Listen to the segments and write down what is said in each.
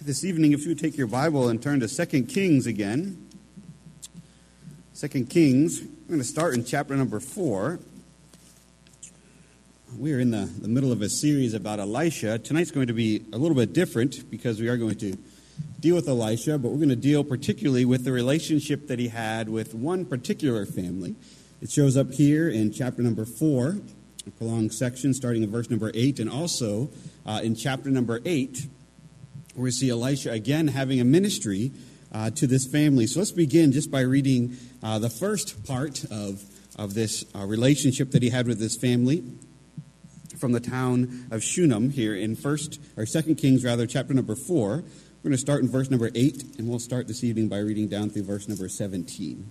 This evening, if you would take your Bible and turn to 2 Kings again. 2 Kings, we're going to start in chapter number 4. We are in the middle of a series about Elisha. Tonight's going to be a little bit different because we are going to deal with Elisha, but we're going to deal particularly with the relationship that he had with one particular family. It shows up here in chapter number 4, a prolonged section starting in verse number 8, and also in chapter number 8, where we see Elisha again having a ministry to this family. So let's begin just by reading the first part of this relationship that he had with this family from the town of Shunem here in 2 Kings, chapter number 4. We're going to start in verse number 8, and we'll start this evening by reading down through verse number 17.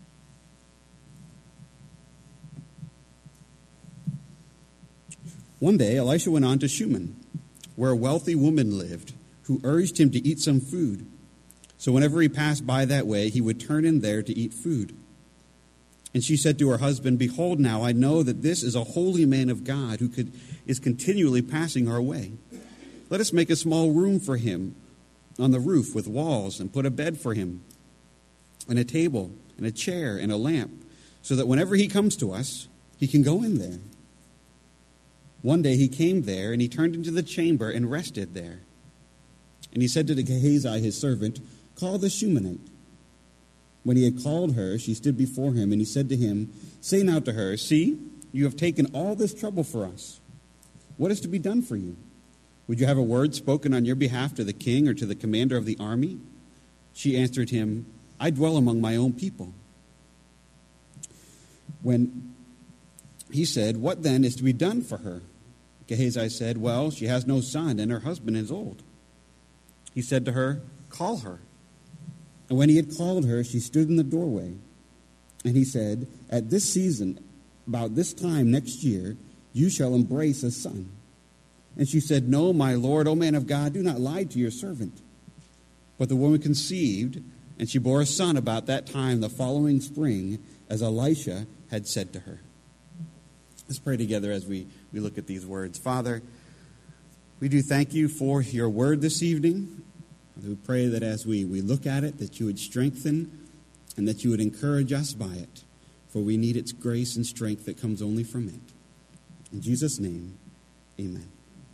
One day, Elisha went on to Shunem, where a wealthy woman lived, who urged him to eat some food. So whenever he passed by that way, he would turn in there to eat food. And she said to her husband, "Behold now, I know that this is a holy man of God who is continually passing our way. Let us make a small room for him on the roof with walls and put a bed for him and a table and a chair and a lamp, so that whenever he comes to us, he can go in there." One day he came there, and he turned into the chamber and rested there. And he said to Gehazi, his servant, "Call the Shunammite." When he had called her, she stood before him, and he said to him, "Say now to her, see, you have taken all this trouble for us. What is to be done for you? Would you have a word spoken on your behalf to the king or to the commander of the army?" She answered him, "I dwell among my own people." When he said, "What then is to be done for her?" Gehazi said, "Well, she has no son, and her husband is old." He said to her, "Call her." And when he had called her, she stood in the doorway. And he said, "At this season, about this time next year, you shall embrace a son." And she said, "No, my lord, O man of God, do not lie to your servant." But the woman conceived, and she bore a son about that time the following spring, as Elisha had said to her. Let's pray together as we look at these words. Father, we do thank you for your word this evening. We pray that as we look at it, that you would strengthen and that you would encourage us by it, for we need its grace and strength that comes only from it. In Jesus' name, amen.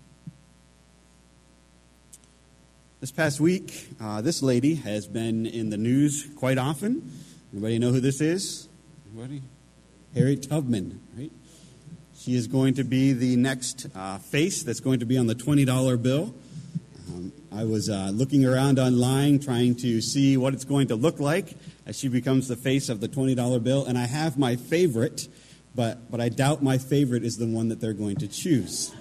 This past week, this lady has been in the news quite often. Anybody know who this is? Anybody? Harriet Tubman, right? She is going to be the next face that's going to be on the $20 bill. I was looking around online trying to see what it's going to look like as she becomes the face of the $20 bill. And I have my favorite, but I doubt my favorite is the one that they're going to choose.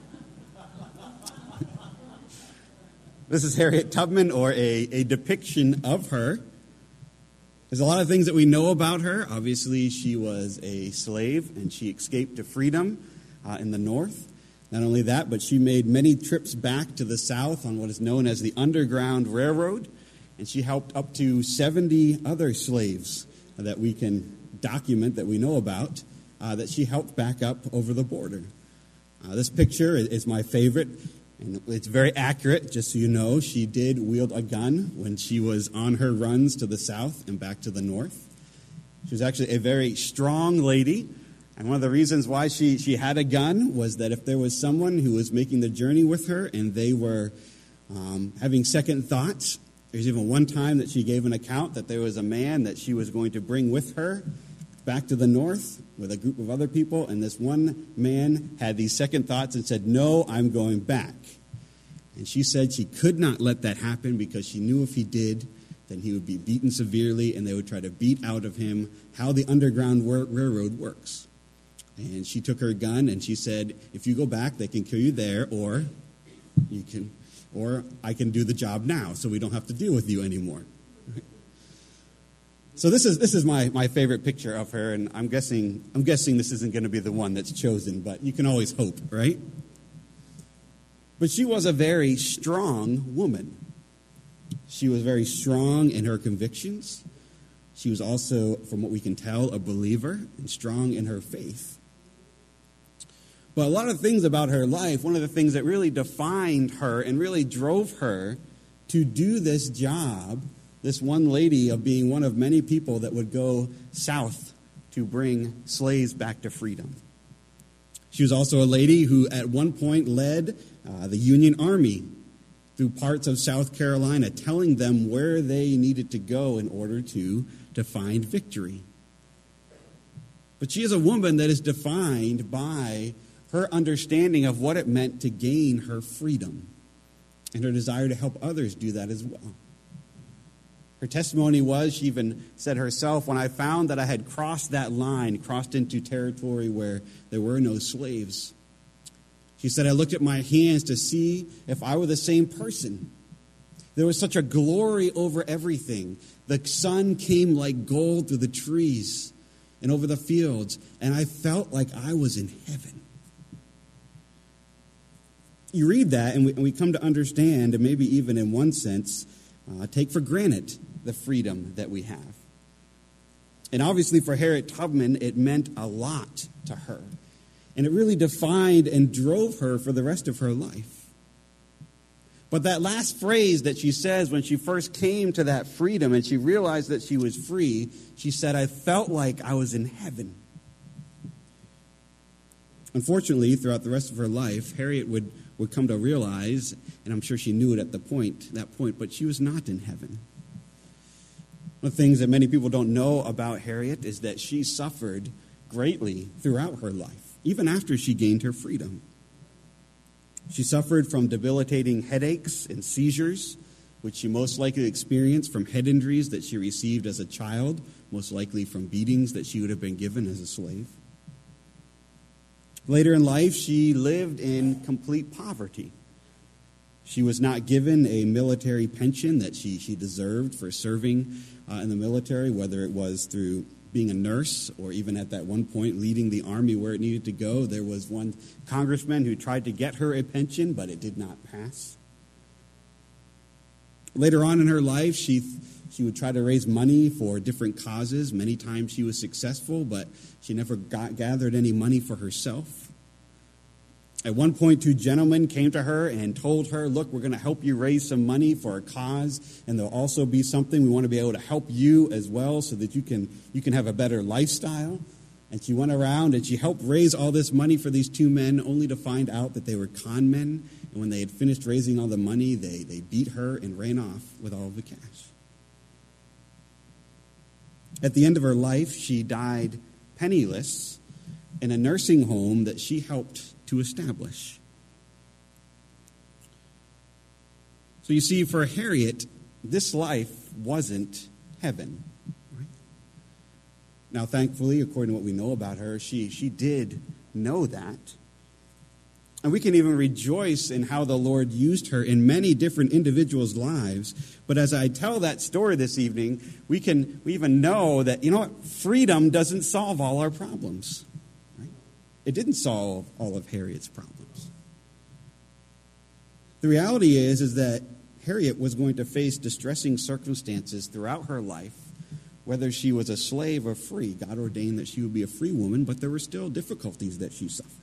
This is Harriet Tubman, or a depiction of her. There's a lot of things that we know about her. Obviously, she was a slave, and she escaped to freedom in the North. Not only that, but she made many trips back to the South on what is known as the Underground Railroad, and she helped up to 70 other slaves that we can document, that we know about, that she helped back up over the border. This picture is my favorite, and it's very accurate. Just so you know, she did wield a gun when she was on her runs to the South and back to the North. She was actually a very strong lady. And one of the reasons why she had a gun was that if there was someone who was making the journey with her and they were having second thoughts, there's even one time that she gave an account that there was a man that she was going to bring with her back to the North with a group of other people, and this one man had these second thoughts and said, "No, I'm going back." And she said she could not let that happen because she knew if he did, then he would be beaten severely and they would try to beat out of him how the Underground Railroad works. And she took her gun and she said, "If you go back, they can kill you there, or I can do the job now, so we don't have to deal with you anymore." So this is my favorite picture of her, and I'm guessing this isn't going to be the one that's chosen, but you can always hope, right? But she was a very strong woman. She was very strong in her convictions. She was also, from what we can tell, a believer and strong in her faith. But a lot of things about her life, one of the things that really defined her and really drove her to do this job, this one lady, of being one of many people that would go south to bring slaves back to freedom. She was also a lady who at one point led the Union Army through parts of South Carolina, telling them where they needed to go in order to find victory. But she is a woman that is defined by her understanding of what it meant to gain her freedom and her desire to help others do that as well. Her testimony was, she even said herself, when I found that I had crossed that line, crossed into territory where there were no slaves, she said, I looked at my hands to see if I were the same person. There was such a glory over everything. The sun came like gold through the trees and over the fields, and I felt like I was in heaven. You read that, and we come to understand, and maybe even in one sense, take for granted the freedom that we have. And obviously for Harriet Tubman, it meant a lot to her. And it really defined and drove her for the rest of her life. But that last phrase that she says when she first came to that freedom and she realized that she was free, she said, I felt like I was in heaven. Unfortunately, throughout the rest of her life, Harriet would come to realize, and I'm sure she knew it at that point, but she was not in heaven. One of the things that many people don't know about Harriet is that she suffered greatly throughout her life, even after she gained her freedom. She suffered from debilitating headaches and seizures, which she most likely experienced from head injuries that she received as a child, most likely from beatings that she would have been given as a slave. Later in life, she lived in complete poverty. She was not given a military pension that she deserved for serving in the military, whether it was through being a nurse or even at that one point leading the army where it needed to go. There was one congressman who tried to get her a pension, but it did not pass. Later on in her life, she would try to raise money for different causes. Many times she was successful, but she never gathered any money for herself. At one point, two gentlemen came to her and told her, look, we're going to help you raise some money for a cause, and there'll also be something we want to be able to help you as well so that you can have a better lifestyle. And she went around and she helped raise all this money for these two men, only to find out that they were con men. And when they had finished raising all the money, they beat her and ran off with all of the cash. At the end of her life, she died penniless in a nursing home that she helped to establish. So you see, for Harriet, this life wasn't heaven. Right? Now, thankfully, according to what we know about her, she did know that. And we can even rejoice in how the Lord used her in many different individuals' lives. But as I tell that story this evening, we even know that, freedom doesn't solve all our problems. Right? It didn't solve all of Harriet's problems. The reality is that Harriet was going to face distressing circumstances throughout her life, whether she was a slave or free. God ordained that she would be a free woman, but there were still difficulties that she suffered.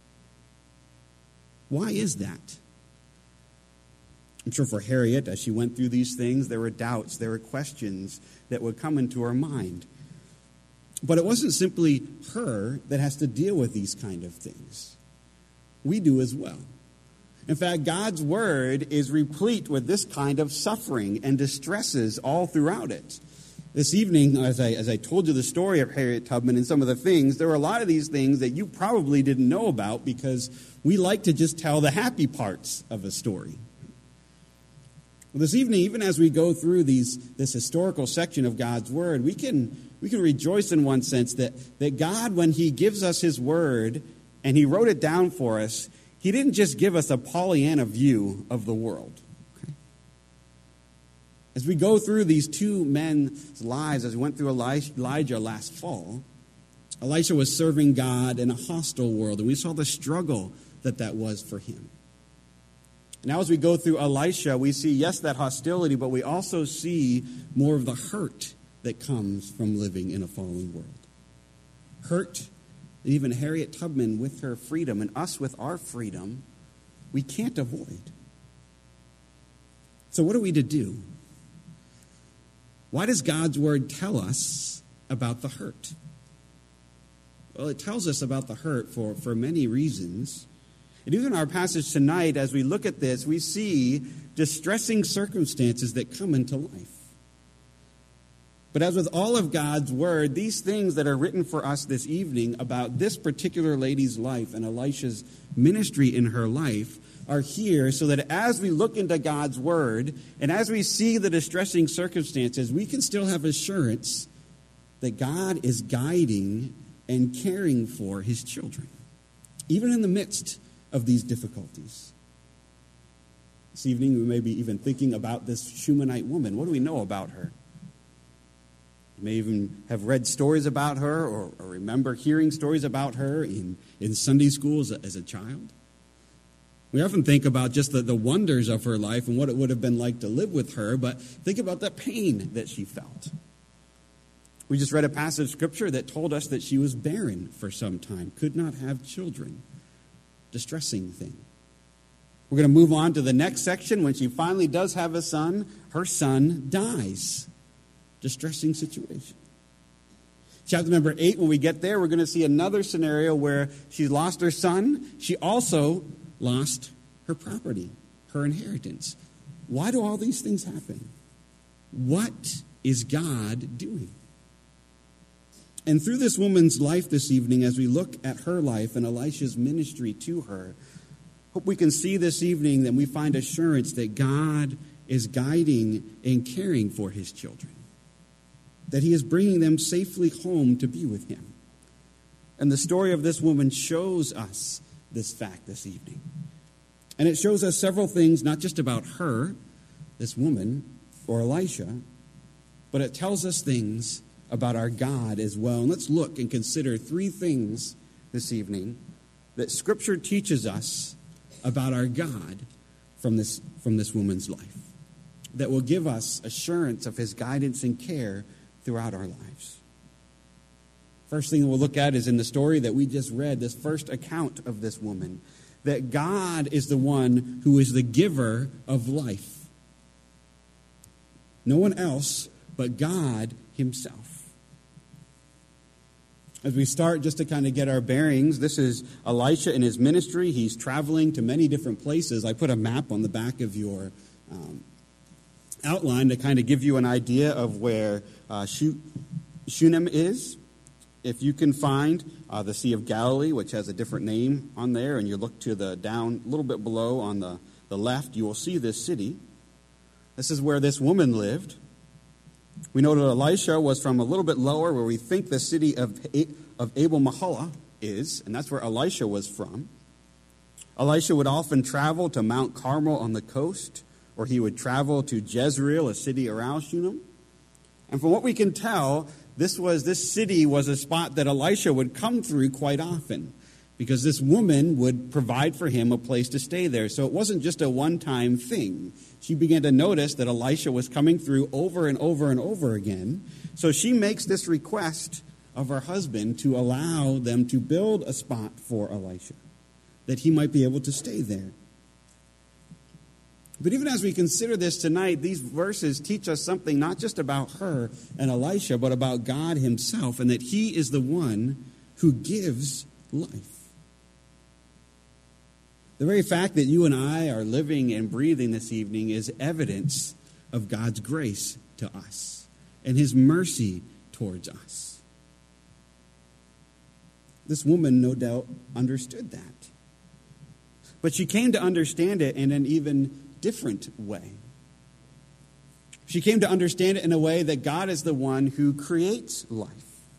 Why is that? I'm sure for Harriet, as she went through these things, there were doubts, there were questions that would come into her mind. But it wasn't simply her that has to deal with these kind of things. We do as well. In fact, God's word is replete with this kind of suffering and distresses all throughout it. This evening, as I told you the story of Harriet Tubman and some of the things, there were a lot of these things that you probably didn't know about because we like to just tell the happy parts of a story. Well, this evening, even as we go through this historical section of God's word, we can rejoice in one sense that God, when he gives us his word and he wrote it down for us, he didn't just give us a Pollyanna view of the world. As we go through these two men's lives, as we went through Elijah last fall, Elisha was serving God in a hostile world, and we saw the struggle that was for him. Now as we go through Elisha, we see, yes, that hostility, but we also see more of the hurt that comes from living in a fallen world. Hurt that even Harriet Tubman with her freedom and us with our freedom, we can't avoid. So So what are we to do? Why does God's word tell us about the hurt? Well, it tells us about the hurt for many reasons. And even in our passage tonight, as we look at this, we see distressing circumstances that come into life. But as with all of God's word, these things that are written for us this evening about this particular lady's life and Elisha's ministry in her life are here so that as we look into God's word and as we see the distressing circumstances, we can still have assurance that God is guiding and caring for his children, even in the midst of these difficulties. This evening, we may be even thinking about this Shunammite woman. What do we know about her? You may even have read stories about her or remember hearing stories about her in Sunday school as a child. We often think about just the wonders of her life and what it would have been like to live with her, but think about the pain that she felt. We just read a passage of Scripture that told us that she was barren for some time, could not have children. Distressing thing. We're going to move on to the next section. When she finally does have a son, her son dies. Distressing situation. Chapter number 8, when we get there, we're going to see another scenario where she lost her son. She also lost her property, her inheritance. Why do all these things happen? What is God doing? And through this woman's life this evening, as we look at her life and Elisha's ministry to her, hope we can see this evening that we find assurance that God is guiding and caring for his children, that he is bringing them safely home to be with him. And the story of this woman shows us this fact this evening. And it shows us several things, not just about her, this woman, or Elisha, but it tells us things about our God as well. And let's look and consider three things this evening that Scripture teaches us about our God from this woman's life that will give us assurance of his guidance and care throughout our lives. First thing we'll look at is in the story that we just read, this first account of this woman, that God is the one who is the giver of life. No one else but God himself. As we start, just to kind of get our bearings, this is Elisha in his ministry. He's traveling to many different places. I put a map on the back of your outline to kind of give you an idea of where Shunem is. If you can find the Sea of Galilee, which has a different name on there, and you look to the down a little bit below on the left, you will see this city. This is where this woman lived. We know that Elisha was from a little bit lower, where we think the city of Abel Mahala is, and that's where Elisha was from. Elisha would often travel to Mount Carmel on the coast, or he would travel to Jezreel, a city around Shunem. And from what we can tell, this city was a spot that Elisha would come through quite often, because this woman would provide for him a place to stay there. So it wasn't just a one-time thing. She began to notice that Elisha was coming through over and over and over again. So she makes this request of her husband to allow them to build a spot for Elisha, that he might be able to stay there. But even as we consider this tonight, these verses teach us something not just about her and Elisha, but about God himself, and that he is the one who gives life. The very fact that you and I are living and breathing this evening is evidence of God's grace to us and his mercy towards us. This woman, no doubt, understood that. But she came to understand it in an even different way. She came to understand it in a way that God is the one who creates life.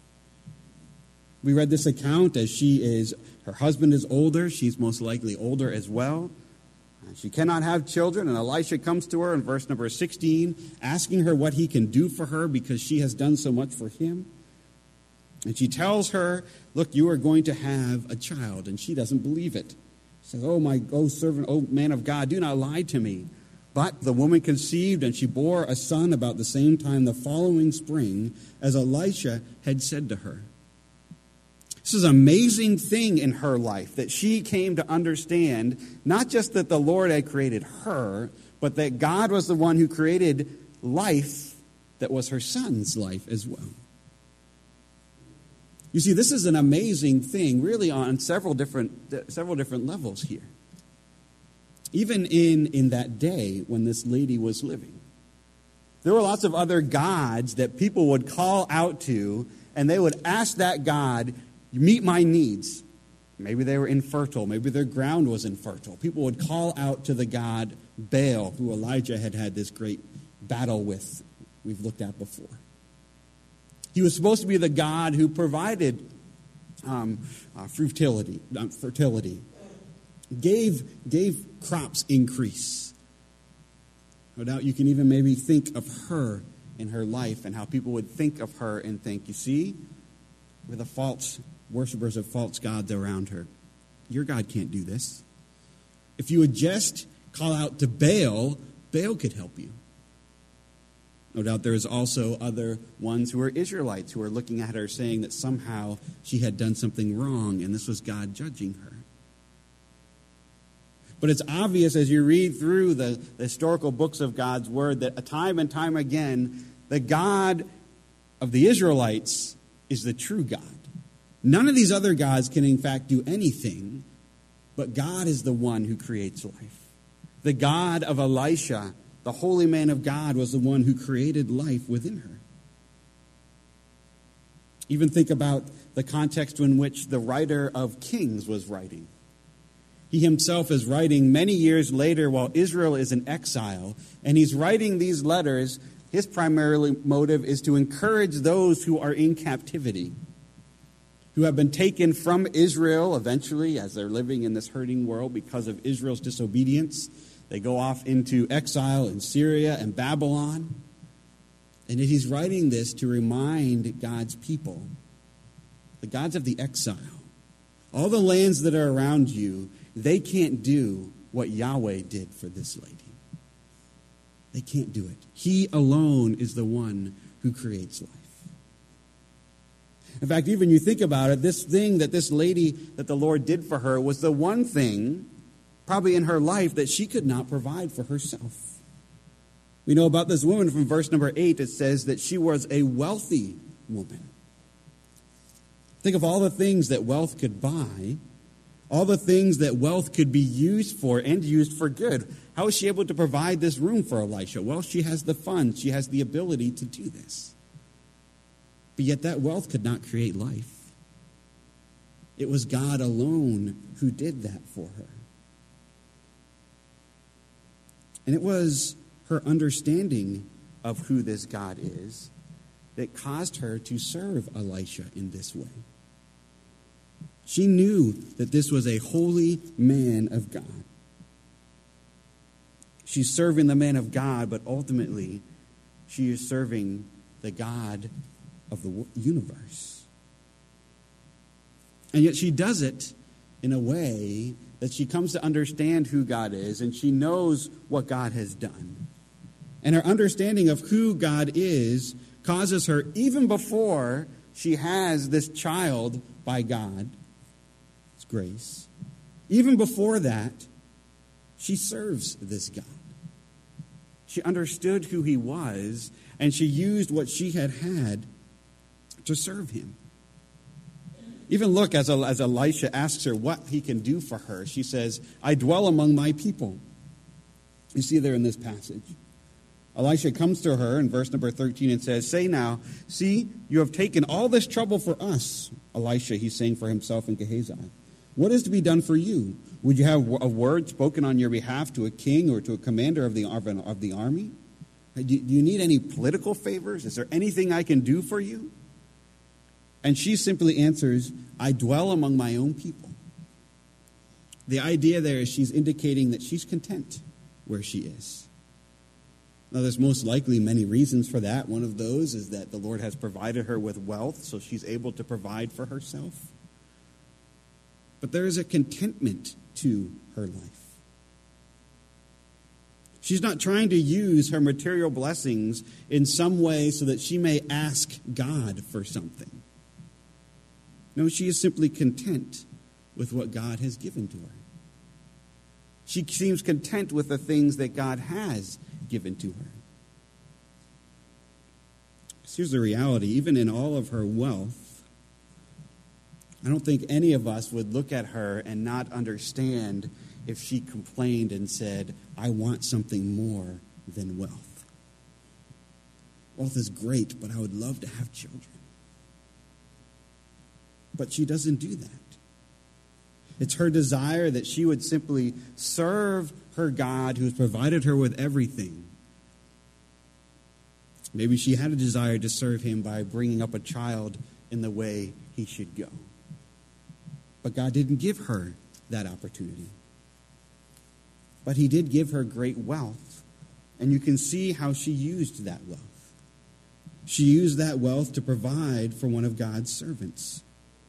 We read this account as her husband is older. She's most likely older as well. She cannot have children, and Elisha comes to her in verse number 16, asking her what he can do for her because she has done so much for him. And she tells her, look, you are going to have a child, and she doesn't believe it. She says, oh man of God, do not lie to me. But the woman conceived, and she bore a son about the same time the following spring, as Elisha had said to her. This is an amazing thing in her life, that she came to understand not just that the Lord had created her, but that God was the one who created life that was her son's life as well. You see, this is an amazing thing, really, on several different levels here. Even in that day when this lady was living, there were lots of other gods that people would call out to, and they would ask that God, meet my needs. Maybe they were infertile. Maybe their ground was infertile. People would call out to the god Baal, who Elijah had this great battle with, we've looked at before. He was supposed to be the God who provided fertility, gave crops increase. No doubt you can even maybe think of her in her life and how people would think of her and think, you see, we're the false worshipers of false gods around her. Your God can't do this. If you would just call out to Baal, Baal could help you. No doubt there's also other ones who are Israelites who are looking at her saying that somehow she had done something wrong and this was God judging her. But it's obvious as you read through the historical books of God's Word that time and time again, the God of the Israelites is the true God. None of these other gods can in fact do anything, but God is the one who creates life. The God of Elisha, the holy man of God, was the one who created life within her. Even think about the context in which the writer of Kings was writing. He himself is writing many years later while Israel is in exile, and he's writing these letters. His primary motive is to encourage those who are in captivity, who have been taken from Israel eventually as they're living in this hurting world because of Israel's disobedience. They go off into exile in Syria and Babylon. And he's writing this to remind God's people, the gods of the exile, all the lands that are around you, they can't do what Yahweh did for this lady. They can't do it. He alone is the one who creates life. In fact, even you think about it, this thing that this lady, that the Lord did for her, was the one thing probably in her life that she could not provide for herself. We know about this woman from verse number 8. It says that she was a wealthy woman. Think of all the things that wealth could buy, all the things that wealth could be used for and used for good. How is she able to provide this room for Elisha? Well, she has the funds. She has the ability to do this. But yet that wealth could not create life. It was God alone who did that for her. And it was her understanding of who this God is that caused her to serve Elisha in this way. She knew that this was a holy man of God. She's serving the man of God, but ultimately she is serving the God of the universe. And yet she does it in a way that she comes to understand who God is, and she knows what God has done. And her understanding of who God is causes her, even before she has this child by God, it's grace, even before that, she serves this God. She understood who he was, and she used what she had to serve him. Even look, as Elisha asks her what he can do for her, she says, I dwell among my people. You see there in this passage. Elisha comes to her in verse number 13 and says, say now, see, you have taken all this trouble for us. Elisha, he's saying for himself in Gehazi. What is to be done for you? Would you have a word spoken on your behalf to a king or to a commander of the army? Do you need any political favors? Is there anything I can do for you? And she simply answers, I dwell among my own people. The idea there is she's indicating that she's content where she is. Now, there's most likely many reasons for that. One of those is that the Lord has provided her with wealth, so she's able to provide for herself. But there is a contentment to her life. She's not trying to use her material blessings in some way so that she may ask God for something. No, she is simply content with what God has given to her. She seems content with the things that God has given to her. Here's the reality. Even in all of her wealth, I don't think any of us would look at her and not understand if she complained and said, I want something more than wealth. Wealth is great, but I would love to have children. But she doesn't do that. It's her desire that she would simply serve her God who has provided her with everything. Maybe she had a desire to serve him by bringing up a child in the way he should go. But God didn't give her that opportunity. But he did give her great wealth. And you can see how she used that wealth. She used that wealth to provide for one of God's servants.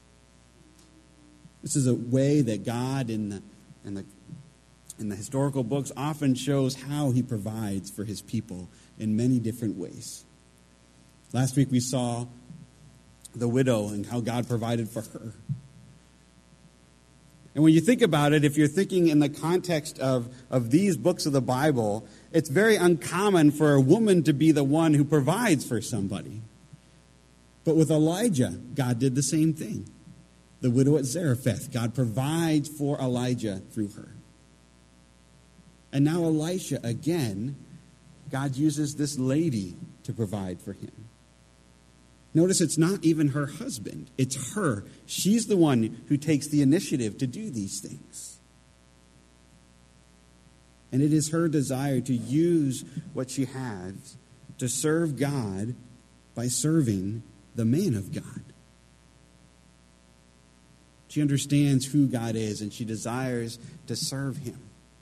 This is a way that God in the historical books often shows how he provides for his people in many different ways. Last week we saw the widow and how God provided for her. And when you think about it, if you're thinking in the context of these books of the Bible, it's very uncommon for a woman to be the one who provides for somebody. But with Elijah, God did the same thing. The widow at Zarephath, God provides for Elijah through her. And now Elisha, again, God uses this lady to provide for him. Notice it's not even her husband. It's her. She's the one who takes the initiative to do these things. And it is her desire to use what she has to serve God by serving the man of God. She understands who God is, and she desires to serve him.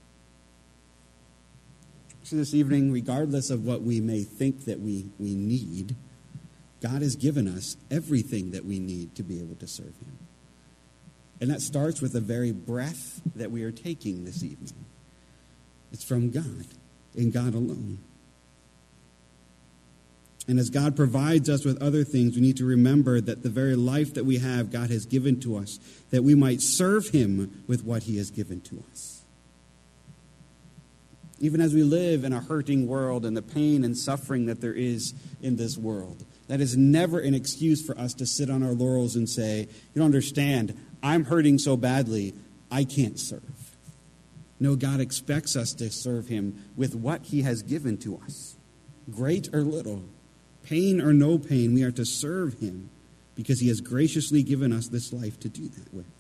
So this evening, regardless of what we may think that we need, God has given us everything that we need to be able to serve him. And that starts with the very breath that we are taking this evening. It's from God, and God alone. And as God provides us with other things, we need to remember that the very life that we have, God has given to us, that we might serve him with what he has given to us. Even as we live in a hurting world and the pain and suffering that there is in this world, that is never an excuse for us to sit on our laurels and say, you don't understand, I'm hurting so badly, I can't serve. No, God expects us to serve him with what he has given to us, great or little. Pain or no pain, we are to serve him because he has graciously given us this life to do that with.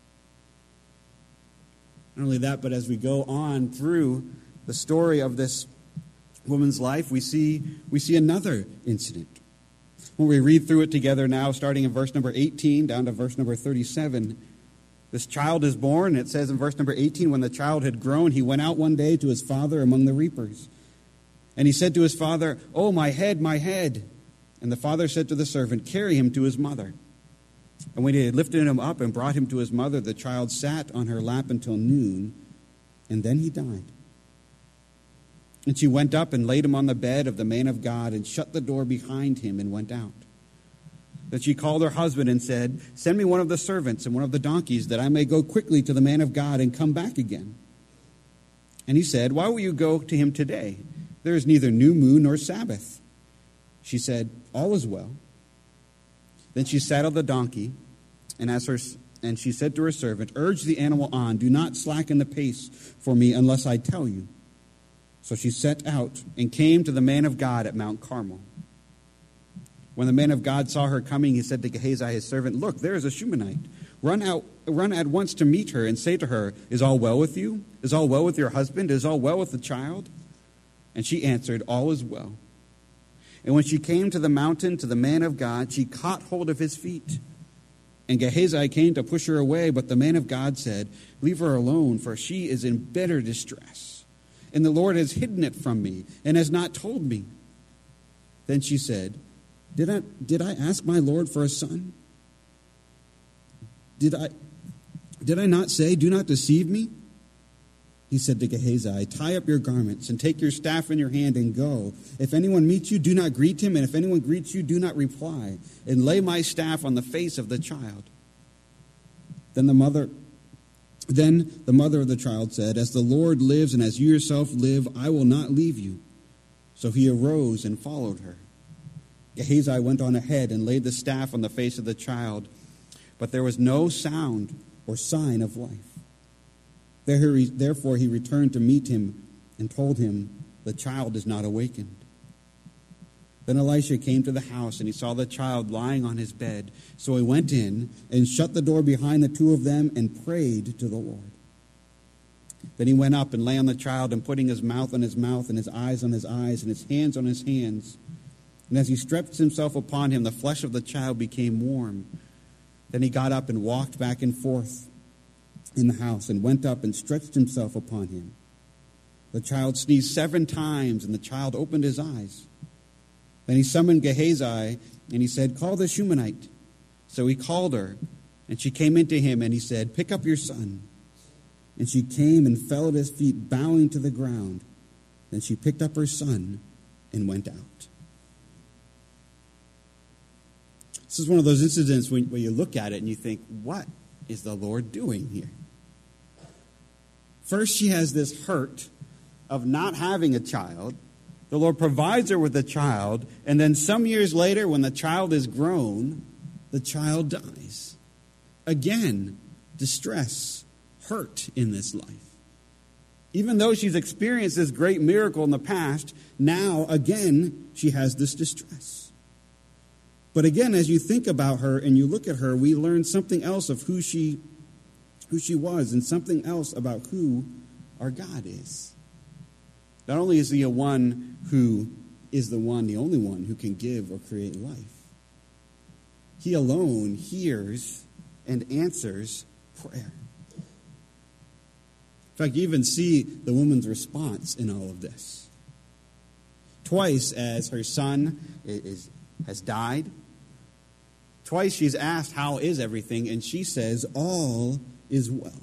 Not only that, but as we go on through the story of this woman's life, we see another incident. When we read through it together now, starting in verse number 18 down to verse number 37, this child is born. It says in verse number 18, when the child had grown, he went out one day to his father among the reapers. And he said to his father, "Oh, my head, my head." And the father said to the servant, "Carry him to his mother." And when he had lifted him up and brought him to his mother, the child sat on her lap until noon, and then he died. And she went up and laid him on the bed of the man of God and shut the door behind him and went out. Then she called her husband and said, "Send me one of the servants and one of the donkeys that I may go quickly to the man of God and come back again." And he said, "Why will you go to him today? There is neither new moon nor Sabbath." She said, "All is well." Then she saddled the donkey, and she said to her servant, "Urge the animal on. Do not slacken the pace for me unless I tell you." So she set out and came to the man of God at Mount Carmel. When the man of God saw her coming, he said to Gehazi, his servant, "Look, there is a Shunammite. Run at once to meet her and say to her, 'Is all well with you? Is all well with your husband? Is all well with the child?' And she answered, 'All is well.' And when she came to the mountain, to the man of God, she caught hold of his feet. And Gehazi came to push her away, but the man of God said, 'Leave her alone, for she is in bitter distress. And the Lord has hidden it from me and has not told me.' Then she said, Did I ask my Lord for a son? Did I not say, 'Do not deceive me'?" He said to Gehazi, "Tie up your garments and take your staff in your hand and go. If anyone meets you, do not greet him, and if anyone greets you, do not reply. And lay my staff on the face of the child." Then the mother Then the mother of the child said, "As the Lord lives and as you yourself live, I will not leave you." So he arose and followed her. Gehazi went on ahead and laid the staff on the face of the child, but there was no sound or sign of life. Therefore he returned to meet him and told him, "The child is not awakened." Then Elisha came to the house, and he saw the child lying on his bed. So he went in and shut the door behind the two of them and prayed to the Lord. Then he went up and lay on the child, and putting his mouth on his mouth and his eyes on his eyes and his hands on his hands. And as he stretched himself upon him, the flesh of the child became warm. Then he got up and walked back and forth in the house and went up and stretched himself upon him. The child sneezed 7 times, and the child opened his eyes. Then he summoned Gehazi, and he said, "Call the Shunammite." So he called her, and she came into him, and he said, "Pick up your son." And she came and fell at his feet, bowing to the ground. Then she picked up her son and went out. This is one of those incidents where you look at it and you think, what is the Lord doing here? First, she has this hurt of not having a child. The Lord provides her with a child, and then some years later, when the child is grown, the child dies. Again, distress, hurt in this life. Even though she's experienced this great miracle in the past, now, again, she has this distress. But again, as you think about her and you look at her, we learn something else of who she was, and something else about who our God is. Not only is he a one who is the only one who can give or create life, he alone hears and answers prayer. In fact, you even see the woman's response in all of this. Twice, as her son has died, twice she's asked, "How is everything?" And she says, "All is well."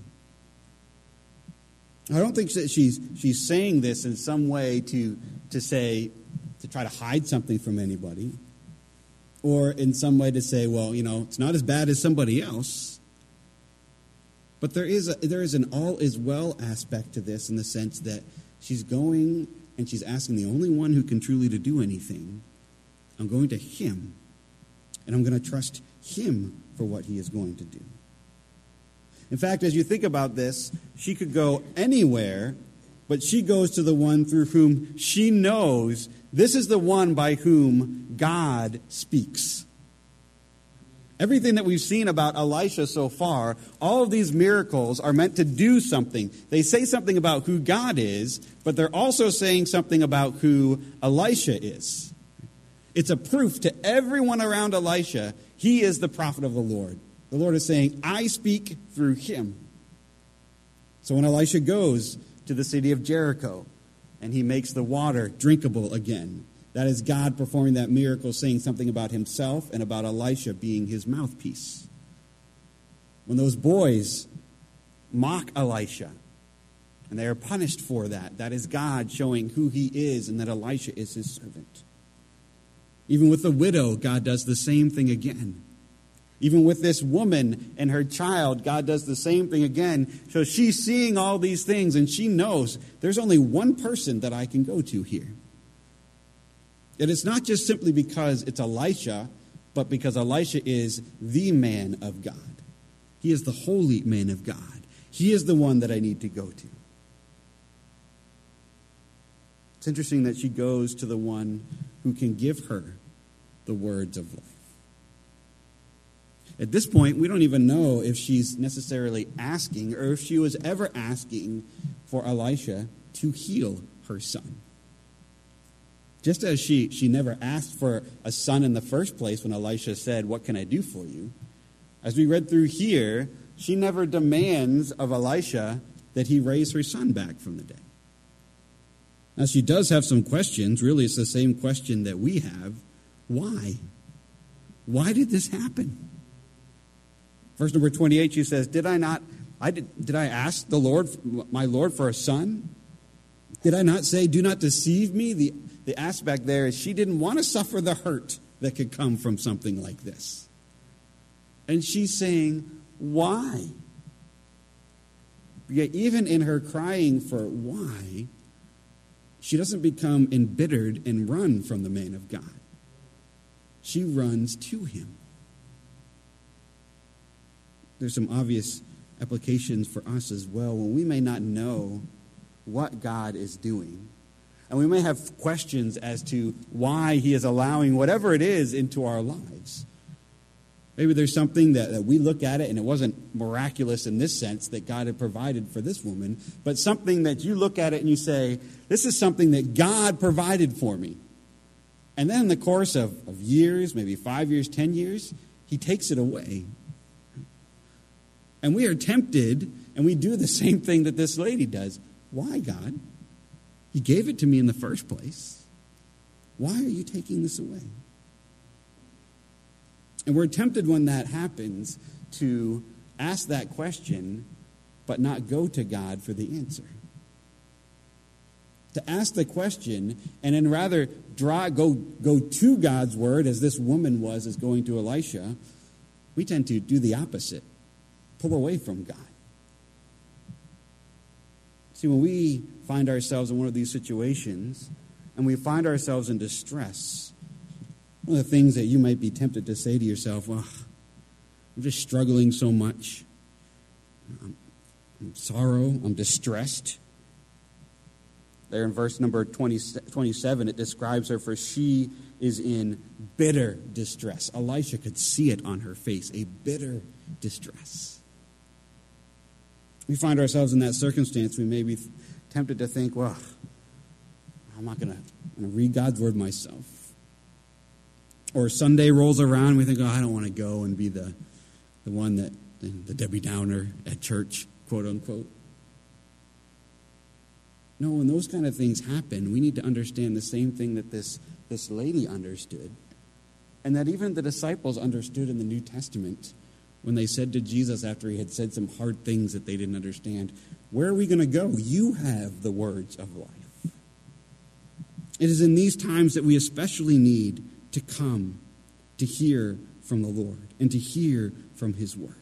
I don't think that she's saying this in some way to try to hide something from anybody, or in some way to say, well, it's not as bad as somebody else. But there is an all is well aspect to this, in the sense that she's going and she's asking the only one who can truly to do anything. I'm going to him, and I'm going to trust him for what he is going to do. In fact, as you think about this, she could go anywhere, but she goes to the one through whom she knows this is the one by whom God speaks. Everything that we've seen about Elisha so far, all of these miracles are meant to do something. They say something about who God is, but they're also saying something about who Elisha is. It's a proof to everyone around Elisha, he is the prophet of the Lord. The Lord is saying, I speak through him. So when Elisha goes to the city of Jericho and he makes the water drinkable again, that is God performing that miracle, saying something about himself and about Elisha being his mouthpiece. When those boys mock Elisha and they are punished for that, that is God showing who he is and that Elisha is his servant. Even with the widow, God does the same thing again. Even with this woman and her child, God does the same thing again. So she's seeing all these things, and she knows there's only one person that I can go to here. And it's not just simply because it's Elisha, but because Elisha is the man of God. He is the holy man of God. He is the one that I need to go to. It's interesting that she goes to the one who can give her the words of life. At this point, we don't even know if she's necessarily asking or if she was ever asking for Elisha to heal her son. Just as she never asked for a son in the first place when Elisha said, "What can I do for you?" As we read through here, she never demands of Elisha that he raise her son back from the dead. Now, she does have some questions. Really, it's the same question that we have. Why? Why did this happen? Verse number 28, she says, Did I ask the Lord, my Lord, for a son? Did I not say, do not deceive me? The aspect there is she didn't want to suffer the hurt that could come from something like this. And she's saying, why? Yet even in her crying for why, she doesn't become embittered and run from the man of God. She runs to him. There's some obvious applications for us as well. When we may not know what God is doing, and we may have questions as to why he is allowing whatever it is into our lives. Maybe there's something that we look at it and it wasn't miraculous in this sense that God had provided for this woman, but something that you look at it and you say, this is something that God provided for me. And then in the course of years, maybe 5 years, 10 years, he takes it away. And we are tempted, and we do the same thing that this lady does. Why, God? You gave it to me in the first place. Why are you taking this away? And we're tempted when that happens to ask that question, but not go to God for the answer. To ask the question and then rather go to God's word, as this woman was going to Elisha, we tend to do the opposite. Pull away from God. See, when we find ourselves in one of these situations and we find ourselves in distress, one of the things that you might be tempted to say to yourself, well, I'm just struggling so much. I'm in sorrow. I'm distressed. There in verse number 27, it describes her, for she is in bitter distress. Elisha could see it on her face, a bitter distress. We find ourselves in that circumstance. We may be tempted to think, well, I'm not going to read God's word myself. Or Sunday rolls around, and we think, I don't want to go and be the one that, the Debbie Downer at church, quote unquote. No, when those kind of things happen, we need to understand the same thing that this lady understood, and that even the disciples understood in the New Testament when they said to Jesus after he had said some hard things that they didn't understand, where are we going to go? You have the words of life. It is in these times that we especially need to come to hear from the Lord and to hear from his word.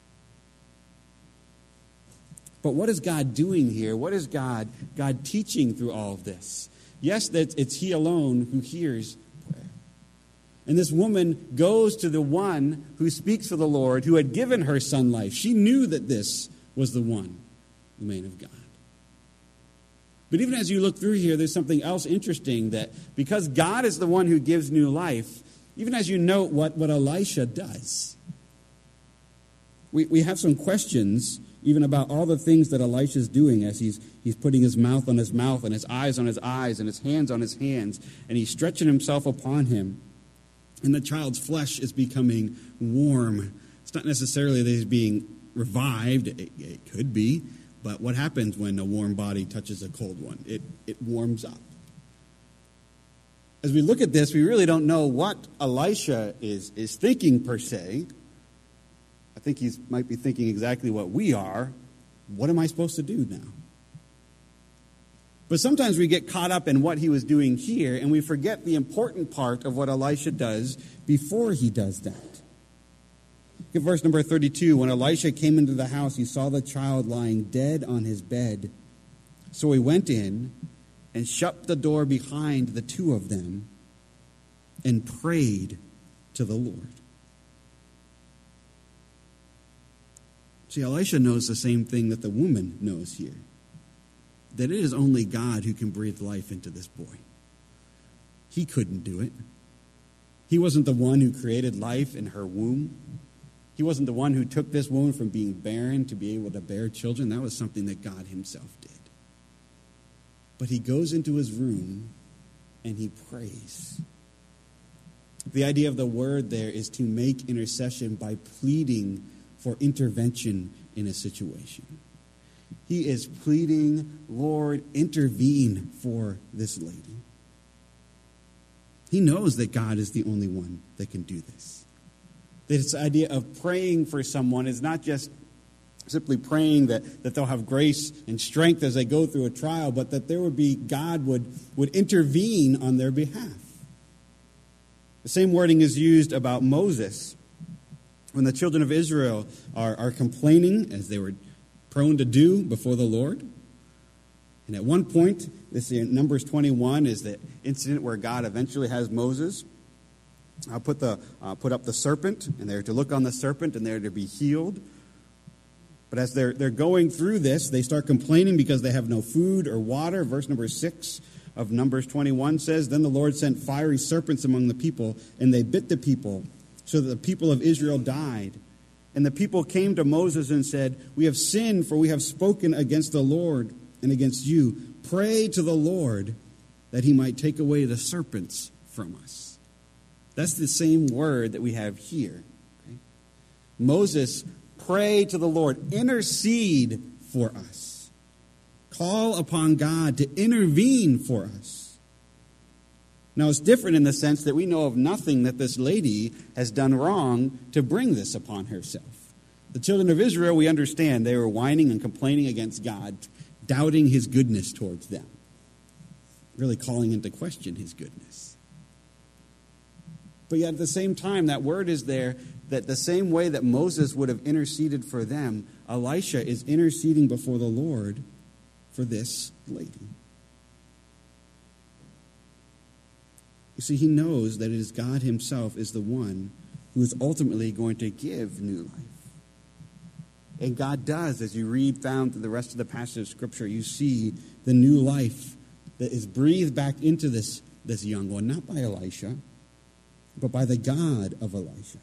But what is God doing here? What is God teaching through all of this? Yes, that it's he alone who hears prayer. And this woman goes to the one who speaks for the Lord, who had given her son life. She knew that this was the one, the man of God. But even as you look through here, there's something else interesting, that because God is the one who gives new life, even as you note what Elisha does, we have some questions even about all the things that Elisha's doing as he's putting his mouth on his mouth and his eyes on his eyes and his hands on his hands, and he's stretching himself upon him. And the child's flesh is becoming warm. It's not necessarily that he's being revived. It could be. But what happens when a warm body touches a cold one? It warms up. As we look at this, we really don't know what Elisha is thinking per se. I think he might be thinking exactly what we are. What am I supposed to do now? But sometimes we get caught up in what he was doing here, and we forget the important part of what Elisha does before he does that. Look at verse number 32. When Elisha came into the house, he saw the child lying dead on his bed. So he went in and shut the door behind the two of them and prayed to the Lord. See, Elisha knows the same thing that the woman knows here, that it is only God who can breathe life into this boy. He couldn't do it. He wasn't the one who created life in her womb. He wasn't the one who took this woman from being barren to be able to bear children. That was something that God himself did. But he goes into his room and he prays. The idea of the word there is to make intercession by pleading for intervention in a situation. He is pleading, Lord, intervene for this lady. He knows that God is the only one that can do this. This idea of praying for someone is not just simply praying that they'll have grace and strength as they go through a trial, but that there would be, God would intervene on their behalf. The same wording is used about Moses. When the children of Israel are complaining, as they were prone to do before the Lord. And at one point, this in Numbers 21 is the incident where God eventually has Moses put up the serpent, and they're to look on the serpent, and they're to be healed. But as they're going through this, they start complaining because they have no food or water. Verse number 6 of Numbers 21 says, "Then the Lord sent fiery serpents among the people, and they bit the people, so that the people of Israel died. And the people came to Moses and said, 'We have sinned, for we have spoken against the Lord and against you. Pray to the Lord that he might take away the serpents from us.'" That's the same word that we have here. Okay? Moses, pray to the Lord, intercede for us. Call upon God to intervene for us. Now, it's different in the sense that we know of nothing that this lady has done wrong to bring this upon herself. The children of Israel, we understand, they were whining and complaining against God, doubting his goodness towards them, really calling into question his goodness. But yet at the same time, that word is there that the same way that Moses would have interceded for them, Elisha is interceding before the Lord for this lady. You see, he knows that it is God himself is the one who is ultimately going to give new life. And God does, as you read down through the rest of the passage of Scripture, you see the new life that is breathed back into this young one, not by Elisha, but by the God of Elisha.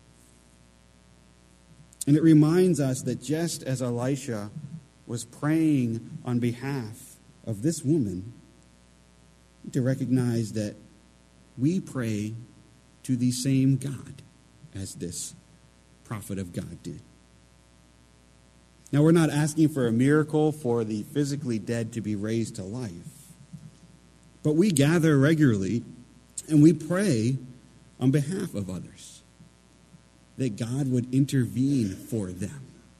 And it reminds us that just as Elisha was praying on behalf of this woman, to recognize that we pray to the same God as this prophet of God did. Now, we're not asking for a miracle for the physically dead to be raised to life, but we gather regularly and we pray on behalf of others that God would intervene for them.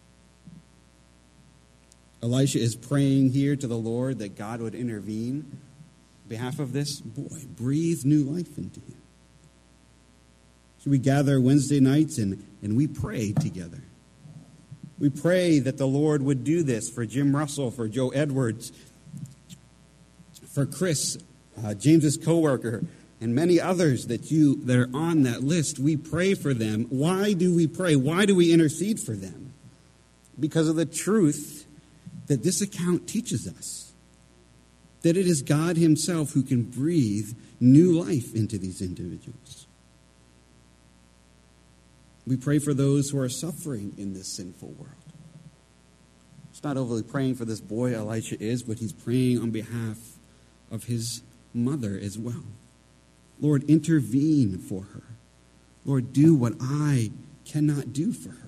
Elisha is praying here to the Lord that God would intervene on behalf of this boy, breathe new life into him. So we gather Wednesday nights and we pray together. We pray that the Lord would do this for Jim Russell, for Joe Edwards, for Chris, James's coworker, and many others that are on that list. We pray for them. Why do we pray? Why do we intercede for them? Because of the truth that this account teaches us, that it is God himself who can breathe new life into these individuals. We pray for those who are suffering in this sinful world. It's not overly praying for this boy, Elisha is, but he's praying on behalf of his mother as well. Lord, intervene for her. Lord, do what I cannot do for her.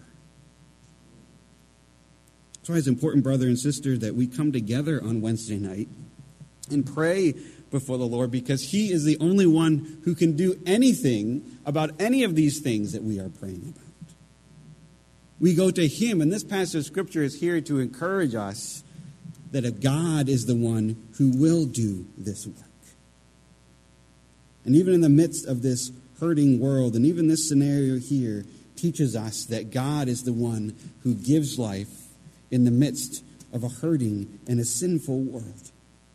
That's why it's important, brother and sister, that we come together on Wednesday night and pray before the Lord, because he is the only one who can do anything about any of these things that we are praying about. We go to him, and this passage of Scripture is here to encourage us that if God is the one who will do this work. And even in the midst of this hurting world, and even this scenario here teaches us that God is the one who gives life in the midst of a hurting and a sinful world.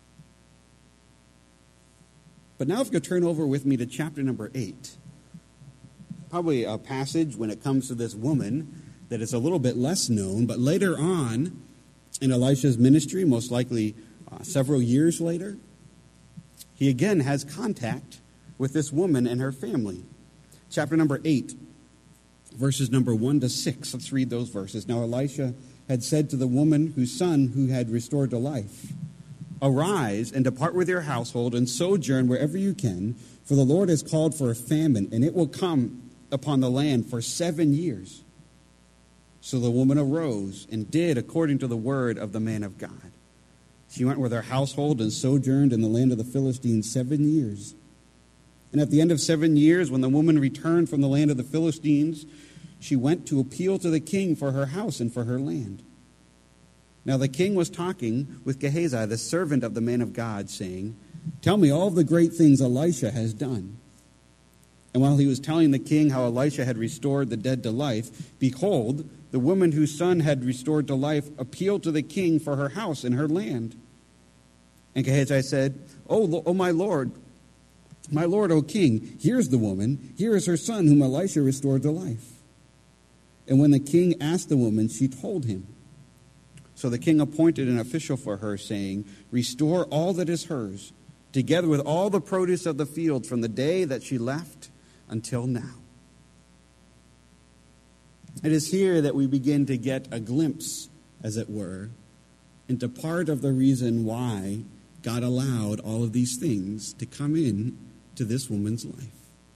But now if you could turn over with me to chapter number 8. Probably a passage when it comes to this woman that is a little bit less known, but later on in Elisha's ministry, most likely several years later, he again has contact with this woman and her family. Chapter number 8, verses number 1 to 6. Let's read those verses. Now Elisha had said to the woman whose son who had restored to life, "Arise and depart with your household and sojourn wherever you can, for the Lord has called for a famine, and it will come upon the land for 7 years." So the woman arose and did according to the word of the man of God. She went with her household and sojourned in the land of the Philistines 7 years. And at the end of 7 years, when the woman returned from the land of the Philistines, she went to appeal to the king for her house and for her land. Now the king was talking with Gehazi, the servant of the man of God, saying, "Tell me all the great things Elisha has done." And while he was telling the king how Elisha had restored the dead to life, behold, the woman whose son had restored to life, appealed to the king for her house and her land. And Gehazi said, Oh, my Lord, O king, here's the woman. Here is her son whom Elisha restored to life. And when the king asked the woman, she told him. So the king appointed an official for her, saying, Restore all that is hers, together with all the produce of the field from the day that she left until now. It is here that we begin to get a glimpse, as it were, into part of the reason why God allowed all of these things to come in to this woman's life.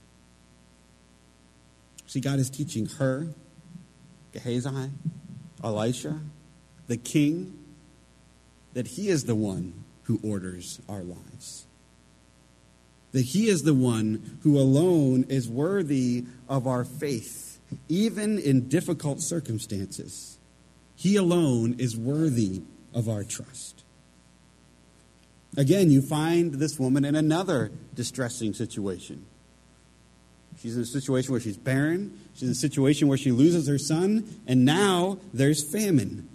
See, God is teaching her, Gehazi, Elisha, the king, that he is the one who orders our lives. That he is the one who alone is worthy of our faith, even in difficult circumstances. He alone is worthy of our trust. Again, you find this woman in another distressing situation. She's in a situation where she's barren. She's in a situation where she loses her son. And now there's famine.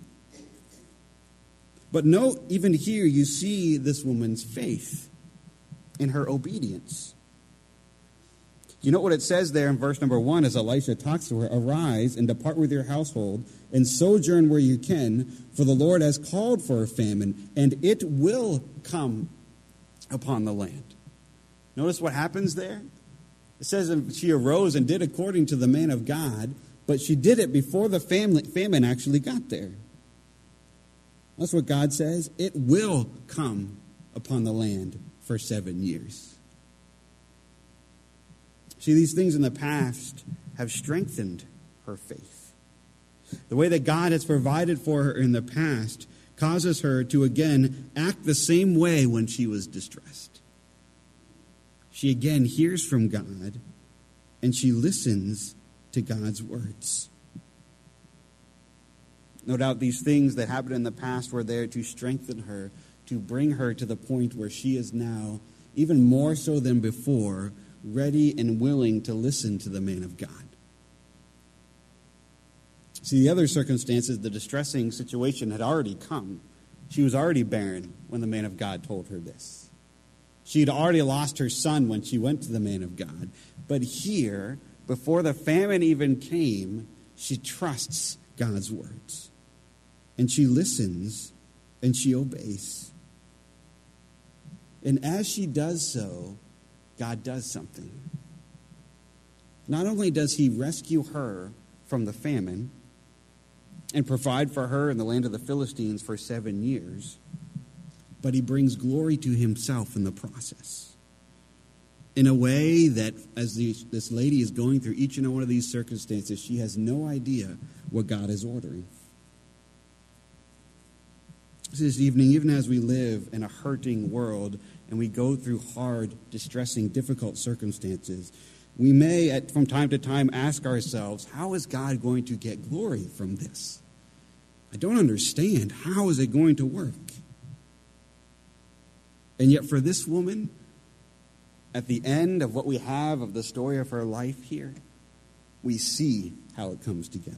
But note, even here, you see this woman's faith in her obedience. You know what it says there in verse number 1 as Elisha talks to her? Arise and depart with your household and sojourn where you can, for the Lord has called for a famine, and it will come upon the land. Notice what happens there? It says she arose and did according to the man of God, but she did it before the famine actually got there. That's what God says. It will come upon the land for 7 years. See, these things in the past have strengthened her faith. The way that God has provided for her in the past causes her to again act the same way when she was distressed. She again hears from God, and she listens to God's words. No doubt these things that happened in the past were there to strengthen her, to bring her to the point where she is now, even more so than before, ready and willing to listen to the man of God. See, the other circumstances, the distressing situation had already come. She was already barren when the man of God told her this. She had already lost her son when she went to the man of God. But here, before the famine even came, she trusts God's words. And she listens and she obeys. And as she does so, God does something. Not only does he rescue her from the famine and provide for her in the land of the Philistines for 7 years, but he brings glory to himself in the process. In a way that as this lady is going through each and one of these circumstances, she has no idea what God is ordering. This evening, even as we live in a hurting world and we go through hard, distressing, difficult circumstances, we may, from time to time, ask ourselves, how is God going to get glory from this? I don't understand. How is it going to work? And yet for this woman, at the end of what we have of the story of her life here, we see how it comes together.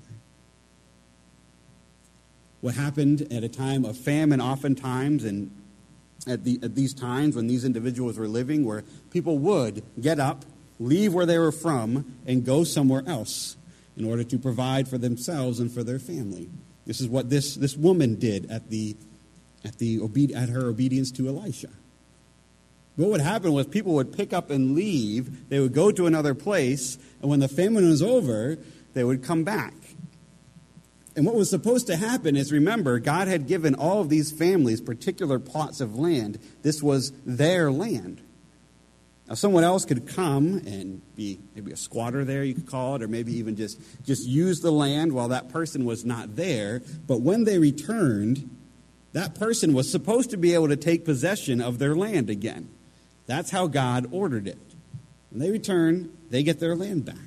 What happened at a time of famine oftentimes, and at these times when these individuals were living, where people would get up, leave where they were from, and go somewhere else in order to provide for themselves and for their family. This is what this woman did at her obedience to Elisha. What would happen was people would pick up and leave. They would go to another place, and when the famine was over, they would come back. And what was supposed to happen is, remember, God had given all of these families particular plots of land. This was their land. Now, someone else could come and be maybe a squatter there, you could call it, or maybe even just use the land while that person was not there. But when they returned, that person was supposed to be able to take possession of their land again. That's how God ordered it. When they return, they get their land back.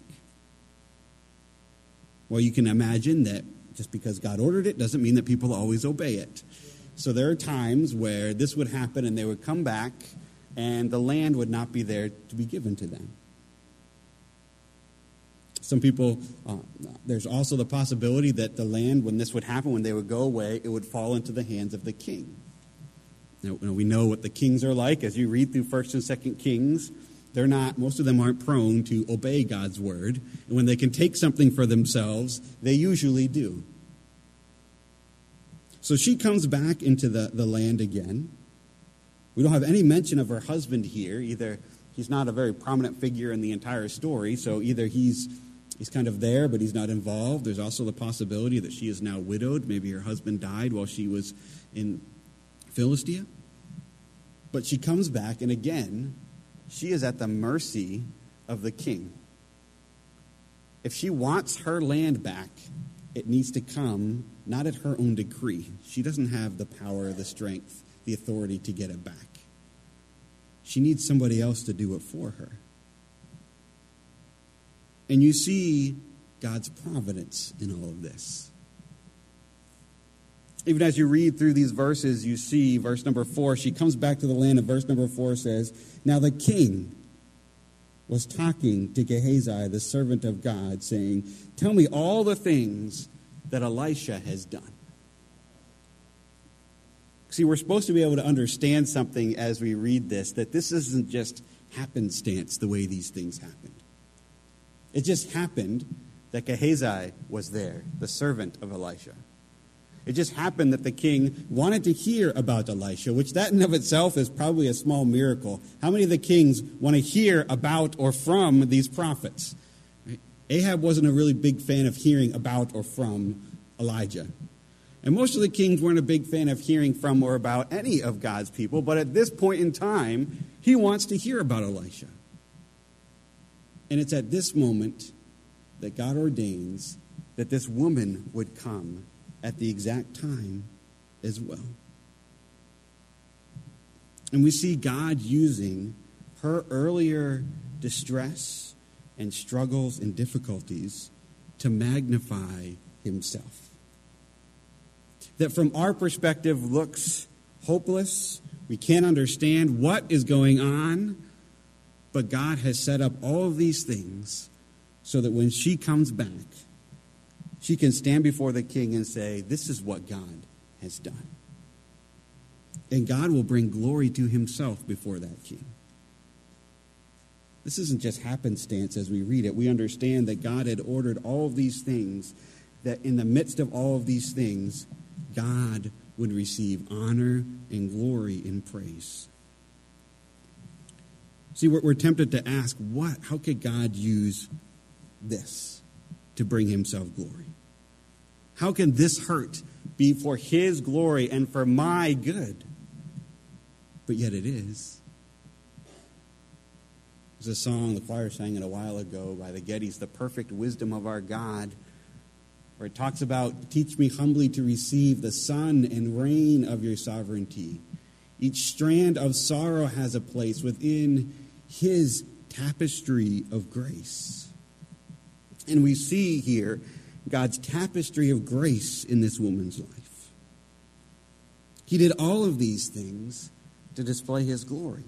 Well, you can imagine that just because God ordered it doesn't mean that people always obey it. So there are times where this would happen and they would come back and the land would not be there to be given to them. Some people, there's also the possibility that the land, when this would happen, when they would go away, it would fall into the hands of the king. Now, we know what the kings are like. As you read through 1st and 2nd Kings, most of them aren't prone to obey God's word. And when they can take something for themselves, they usually do. So she comes back into the land again. We don't have any mention of her husband here. Either he's not a very prominent figure in the entire story, so either he's kind of there, but he's not involved. There's also the possibility that she is now widowed. Maybe her husband died while she was in Philistia. But she comes back, and again, she is at the mercy of the king. If she wants her land back, it needs to come not at her own decree. She doesn't have the power, the strength, the authority to get it back. She needs somebody else to do it for her. And you see God's providence in all of this. Even as you read through these verses, you see verse number 4, she comes back to the land, and verse number 4 says, "Now the king was talking to Gehazi, the servant of God, saying, 'Tell me all the things that Elisha has done.'" See, we're supposed to be able to understand something as we read this, that this isn't just happenstance the way these things happened. It just happened that Gehazi was there, the servant of Elisha. It just happened that the king wanted to hear about Elisha, which that in of itself is probably a small miracle. How many of the kings want to hear about or from these prophets? Right? Ahab wasn't a really big fan of hearing about or from Elijah. And most of the kings weren't a big fan of hearing from or about any of God's people, but at this point in time, he wants to hear about Elisha. And it's at this moment that God ordains that this woman would come at the exact time as well. And we see God using her earlier distress and struggles and difficulties to magnify himself. That from our perspective looks hopeless. We can't understand what is going on. But God has set up all of these things so that when she comes back, she can stand before the king and say, "This is what God has done." And God will bring glory to himself before that king. This isn't just happenstance as we read it. We understand that God had ordered all of these things, that in the midst of all of these things, God would receive honor and glory and praise. See, we're tempted to ask, how could God use this to bring himself glory? How can this hurt be for his glory and for my good? But yet it is. There's a song the choir sang it a while ago by the Gettys, "The Perfect Wisdom of Our God," where it talks about, "Teach me humbly to receive the sun and rain of your sovereignty. Each strand of sorrow has a place within his tapestry of grace." And we see here God's tapestry of grace in this woman's life. He did all of these things to display his glory.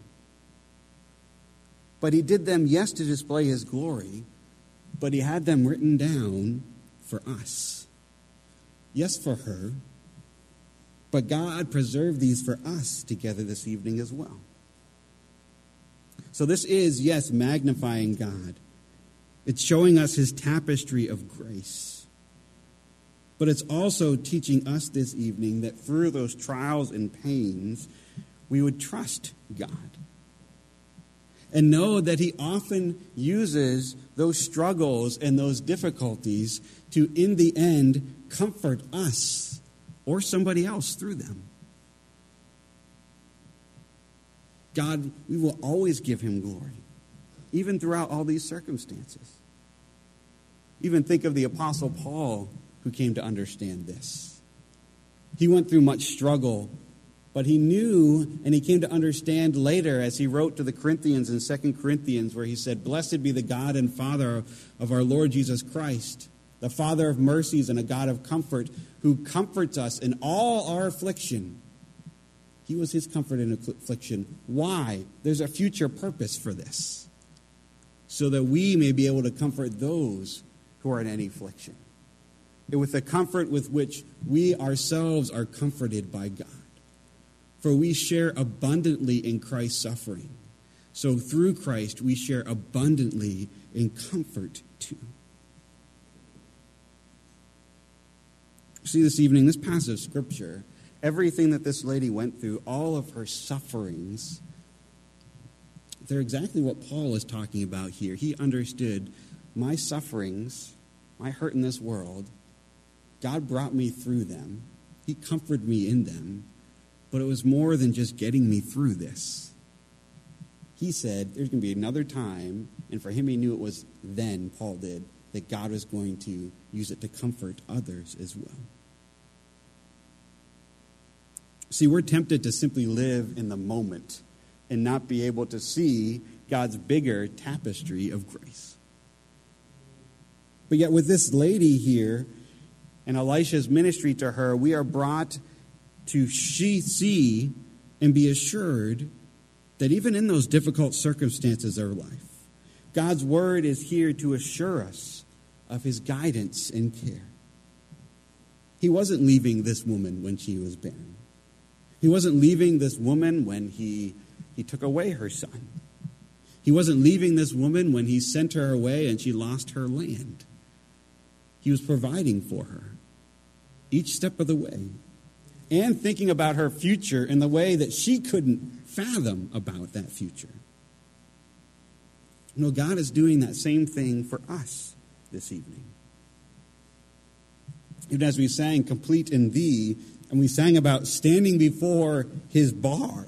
But he did them, yes, to display his glory, but he had them written down for us. Yes, for her, but God preserved these for us together this evening as well. So this is, yes, magnifying God. It's showing us his tapestry of grace. But it's also teaching us this evening that through those trials and pains, we would trust God. And know that he often uses those struggles and those difficulties to, in the end, comfort us or somebody else through them. God, we will always give him glory, even throughout all these circumstances. Even think of the Apostle Paul, who came to understand this. He went through much struggle, but he knew, and he came to understand later as he wrote to the Corinthians in 2 Corinthians, where he said, "Blessed be the God and Father of our Lord Jesus Christ, the Father of mercies and a God of comfort, who comforts us in all our affliction." He was his comfort in affliction. Why? There's a future purpose for this, so that we may be able to comfort those who are in any affliction, and with the comfort with which we ourselves are comforted by God. For we share abundantly in Christ's suffering, so through Christ we share abundantly in comfort too. See, this evening, this passage of Scripture, everything that this lady went through, all of her sufferings, they're exactly what Paul is talking about here. He understood my sufferings, my hurt in this world, God brought me through them. He comforted me in them. But it was more than just getting me through this. He said there's going to be another time, and for him he knew it was then, Paul did, that God was going to use it to comfort others as well. See, we're tempted to simply live in the moment and not be able to see God's bigger tapestry of grace. But yet with this lady here and Elisha's ministry to her, we are brought to see and be assured that even in those difficult circumstances of our life, God's word is here to assure us of his guidance and care. He wasn't leaving this woman when she was barren. He wasn't leaving this woman when he took away her son. He wasn't leaving this woman when he sent her away and she lost her land. He was providing for her each step of the way and thinking about her future in the way that she couldn't fathom about that future. You know, God is doing that same thing for us this evening. Even as we sang Complete in Thee, and we sang about standing before his bar,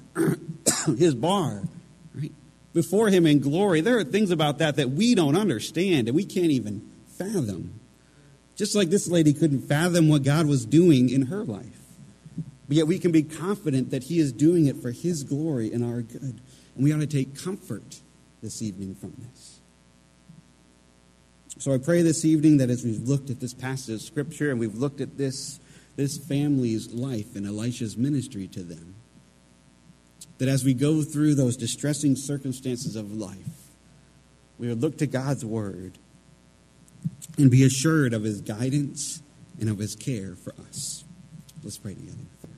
right? Before him in glory. There are things about that we don't understand and we can't even fathom. Just like this lady couldn't fathom what God was doing in her life. But yet we can be confident that he is doing it for his glory and our good. And we ought to take comfort this evening from this. So I pray this evening that as we've looked at this passage of Scripture and we've looked at this family's life and Elisha's ministry to them, that as we go through those distressing circumstances of life, we would look to God's word and be assured of his guidance and of his care for us. Let's pray together.